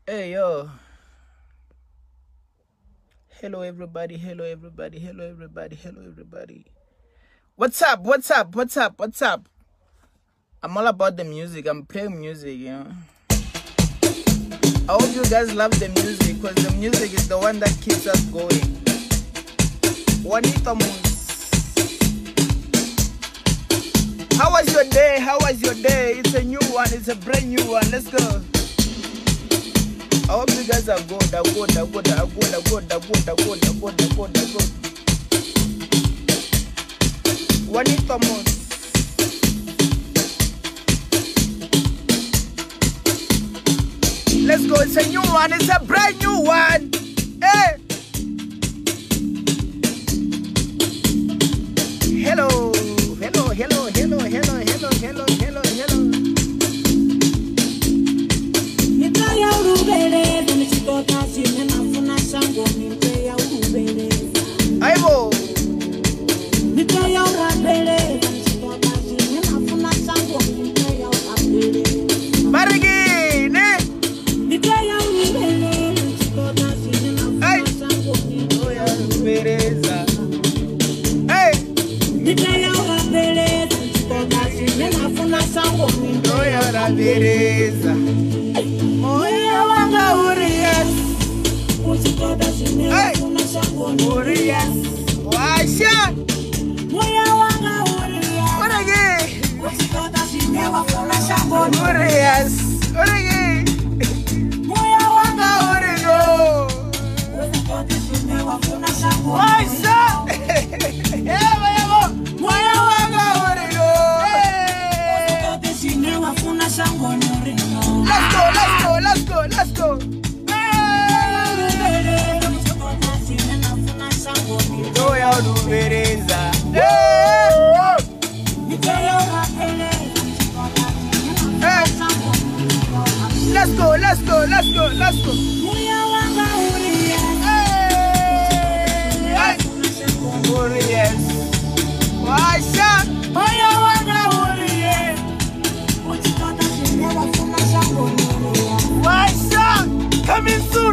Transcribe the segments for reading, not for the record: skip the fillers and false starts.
Hey yo. Hello everybody, hello everybody, hello everybody, hello everybody. What's up? What's up? What's up? What's up? I'm all about the music. I'm playing music, you know. I hope you guys love the music because the music is the one that keeps us going. Juanito Moons. How was your day? How was your day? It's a new one. It's a brand new one. Let's go. I hope you guys are good. Juanito Moons. Let's go. It's a new one. It's a brand new one. Hey. Hello. Hello, hello, hello, hello, hello, hello, hello, hello. Aibo. Barigine. Hey. Oh yeah, Bereza. Hey. Oya Bereza. Moya wanga Urias. Hey. Urias. Washa. Moya wanga Urias. Orege. Urias. Orege. Moya wanga Urigo. Washa. Moya wanga Urigo. Let's go. Oya Bereza. Let's go. Urias. Washa. Oya wanga Urias. Washa. Coming soon,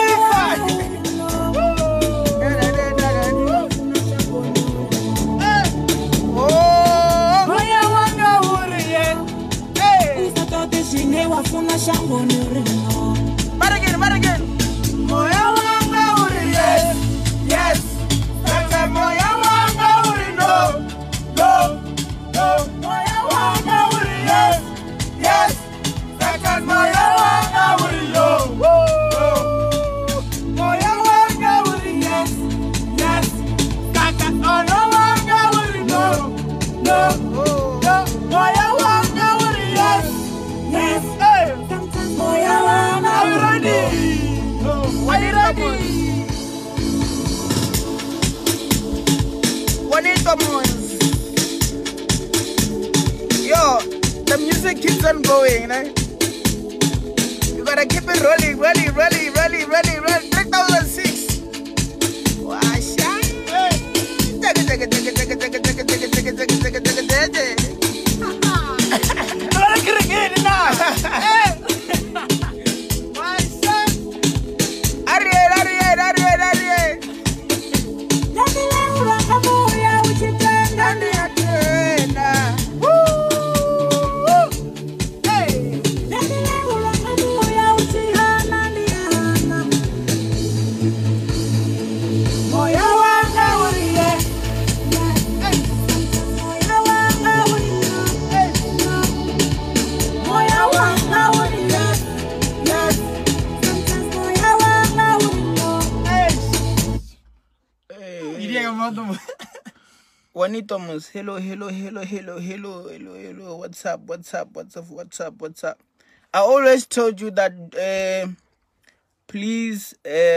Baragain. Moya wanga Urias. Yes. That's a Moya wanga Urias. No. Moya wanga Urias. Yes. That's a Moya wanga Urias. Moya wanga Urias. Yes. That's a Moya wanga Urias. No. Moya wanga Urias. Yes. I'm ready. Are you ready? Juanito Moons. Yo, the music keeps on going, right? You gotta keep it rolling. 3006. Washa. Juanito Moons, hello. What's up? I always told you that please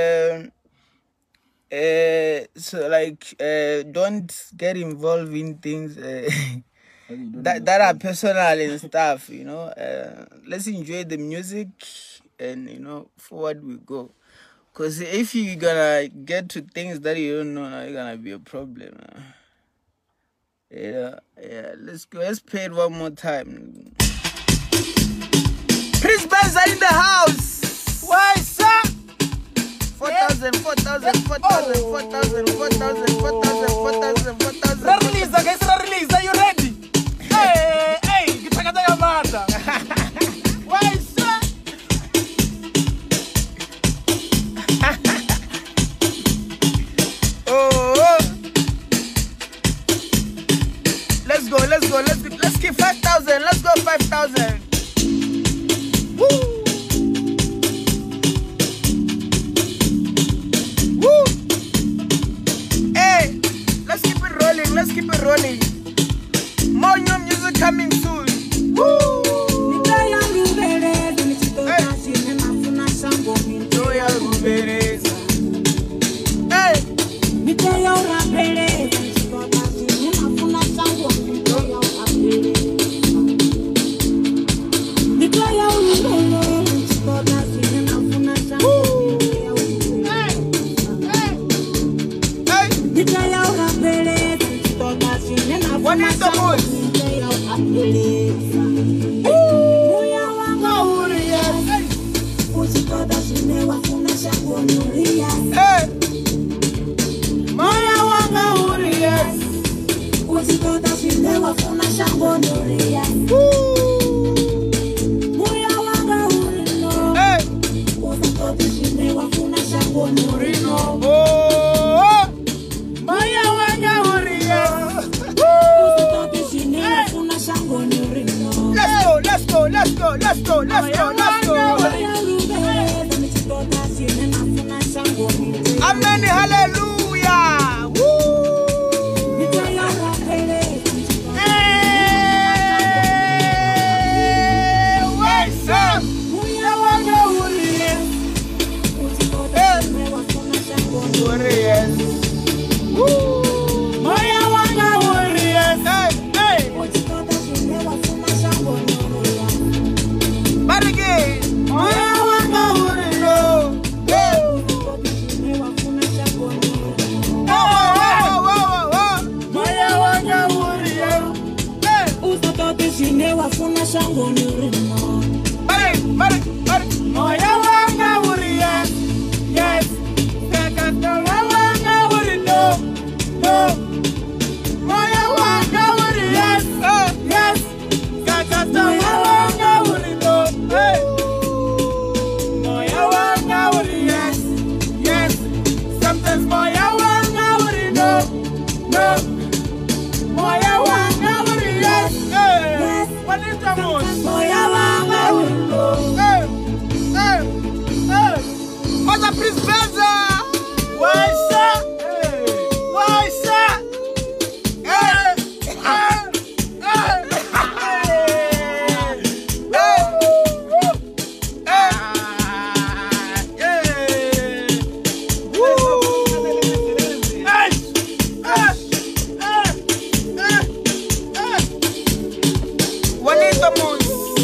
don't get involved in things that are personal and stuff, you know. Let's enjoy the music and, you know, forward we go. Because if you're gonna get to things that you don't know, it's gonna be a problem. Yeah, let's go. Let's play it one more time. Chris Benz in the house. Why? 4,000, 4,000, 4,000, 4,000, 4,000, 4,000, 4,000, 4,000. Release, guys, release. Are you ready? Hey, hey, kita kata yang mata. Why, sir? Oh, let's go. Let's keep 5,000. Let's go 5,000. Woo! Woo! Hey, let's keep it rolling. Let's keep it rolling. More new music coming soon. Woo! What is the most? Hey! Moya wanga urias. Uzitoda shinewa funa shango nurias. Moya wanga urino. Hey! Uzitoda shinewa funa shango nurino. Oh! Moya wanga urias. Uzitoda shinewa funa shango nurino. Let's go. Amen, hallelujah. Woo! Moya wanga urias. Yes. Kakato wanga urino. No. Moya wanga urias. Yes. Kakato wanga urino. Hey. Moya wanga urias. Yes. Sometimes moya wanga urino. No. Moya wanga urias. Hey. What is the most? Moya wanga urino. Mother, please, Benza! Why, sir? Why, sir? What is the most?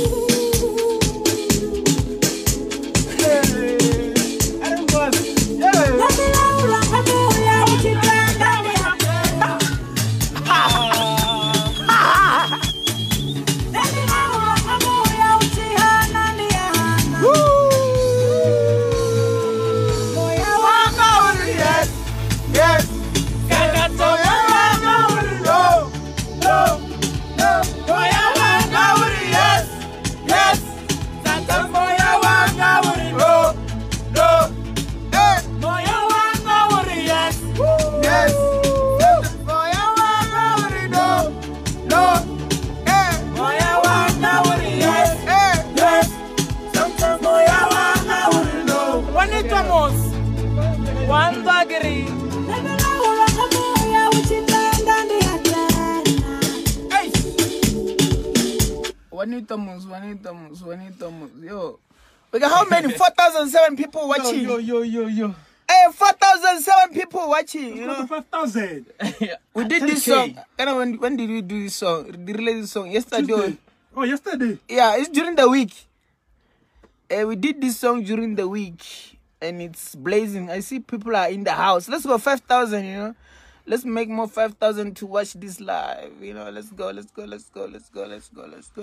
Yo, we got how many? 4,007 people watching. Yo. Hey, 4,007 people watching. You know, 5,000. We did this song. When did we do this song? Release this song yesterday. Tuesday. Oh, yesterday. Yeah, it's during the week. We did this song during the week, and it's blazing. I see people are in the house. Let's go 5,000. You know. Let's make more 5,000 to watch this live. You know, let's go.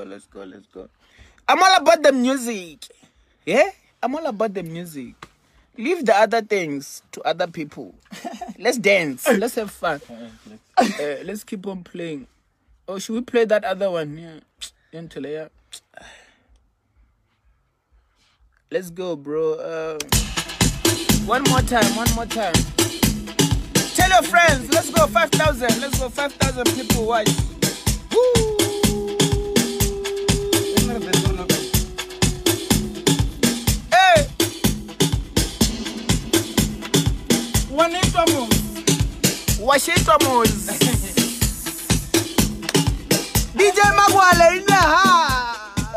I'm all about the music. Yeah? I'm all about the music. Leave the other things to other people. Let's dance. Let's have fun. Let's keep on playing. Oh, should we play that other one? Yeah. Let's go, bro. One more time. Tell your friends. Let's go 5,000. Let's go 5,000 people watch. Woo! Hey! Washington. DJ Magwale in the house.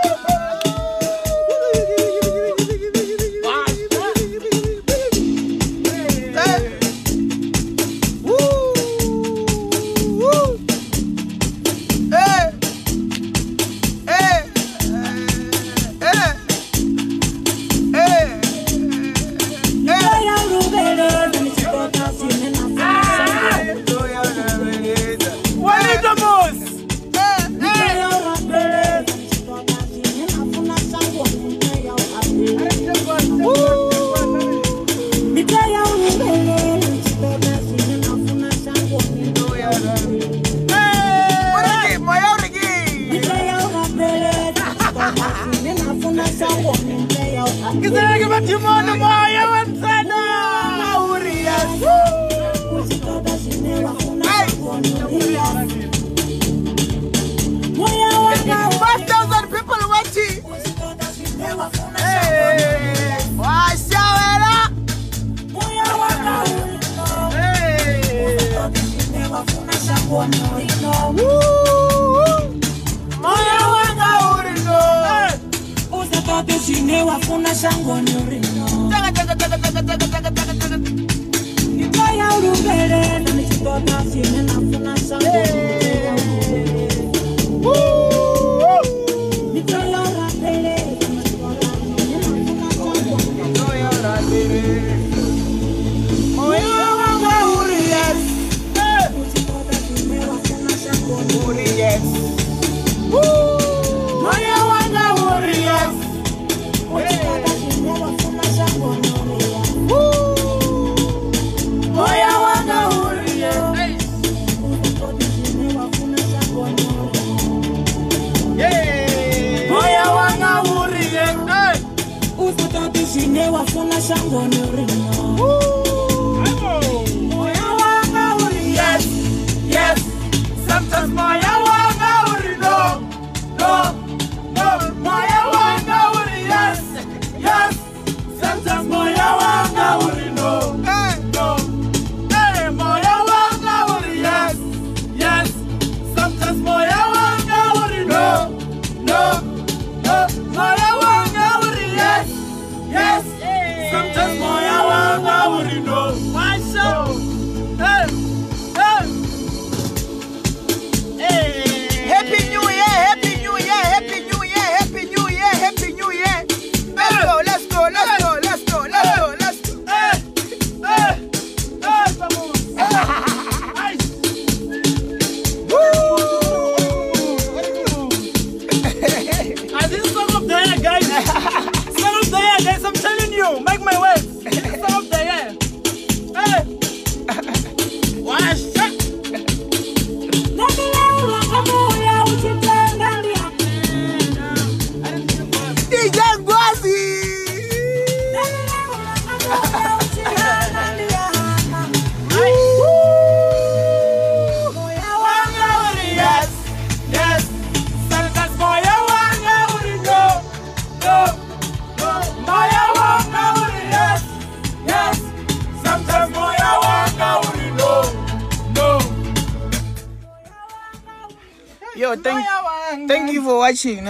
Thank you for watching.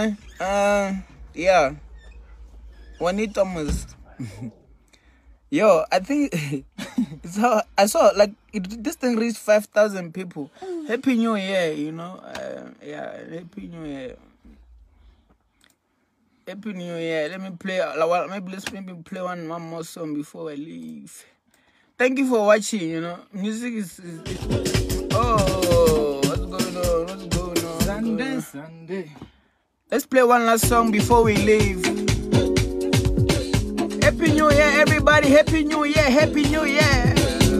Yeah. Juanito Thomas. Yo, I think I saw like this thing reached 5,000 people. Happy New Year, you know. Yeah, Happy New Year. Happy New Year. Let me play. Maybe play one more song before I leave. Thank you for watching. You know, music is oh, what's going on? Sunday. Let's play one last song before we leave. Happy New Year, everybody. everybody. Happy New Year. Happy New Year.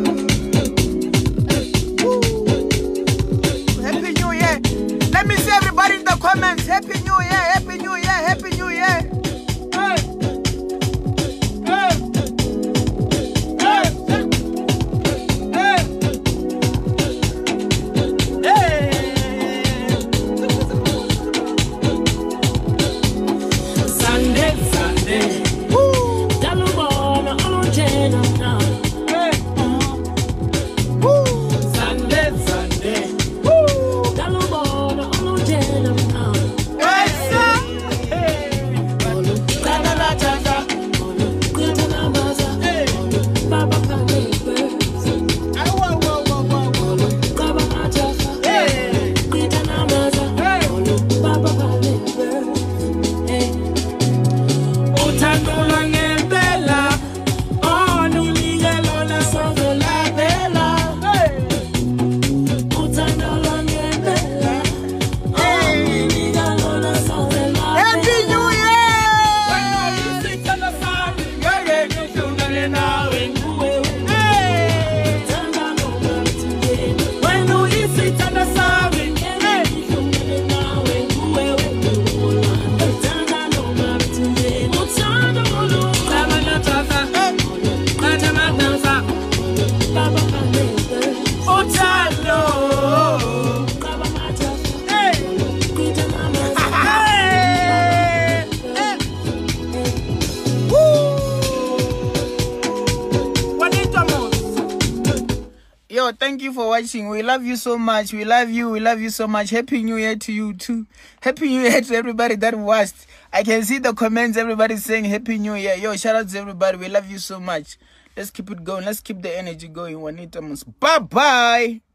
Happy New Year. Let me see everybody in the comments. Happy New Year. Happy New Year. Happy New Year. Yo, thank you for watching. We love you so much. We love you. We love you so much. Happy New Year to you too. Happy New Year to everybody that watched. I can see the comments. Everybody saying Happy New Year. Yo, shout out to everybody. We love you so much. Let's keep it going. Let's keep the energy going. Juanita Mos. Bye-bye.